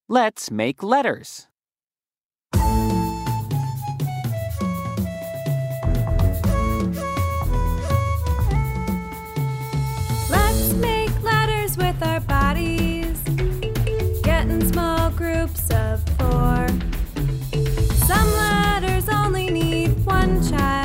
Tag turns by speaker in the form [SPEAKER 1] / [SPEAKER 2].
[SPEAKER 1] Let's make letters.
[SPEAKER 2] Let's make letters with our bodies. Get in small groups of 4. Some letters only need one child.